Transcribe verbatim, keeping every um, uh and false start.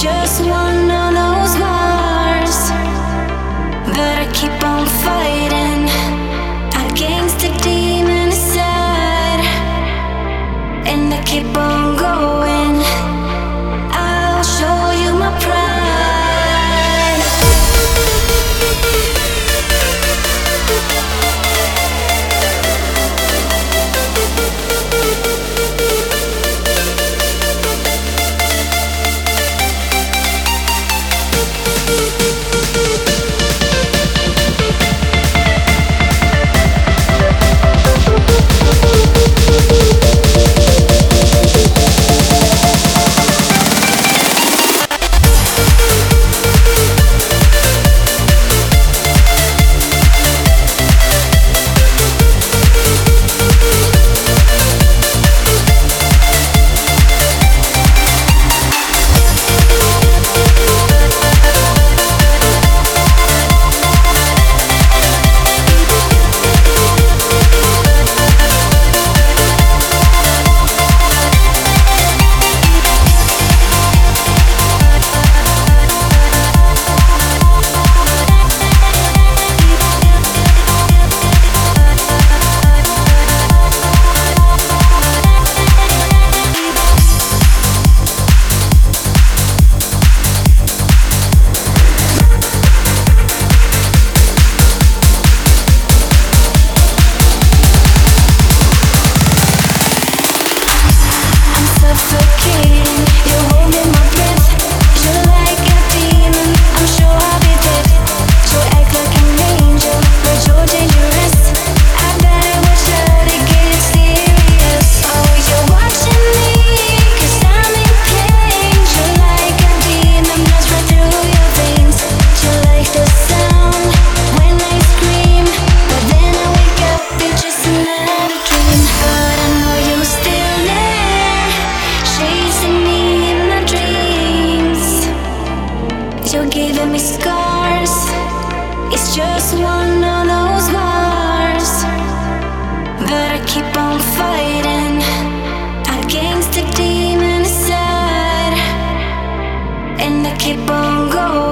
just one of those wars, but I keep on fighting against the demon inside, and I keep on going. I'll show you my pride. You're giving me scars. It's just one of those wars, but I keep on fighting against the demon inside, and I keep on going.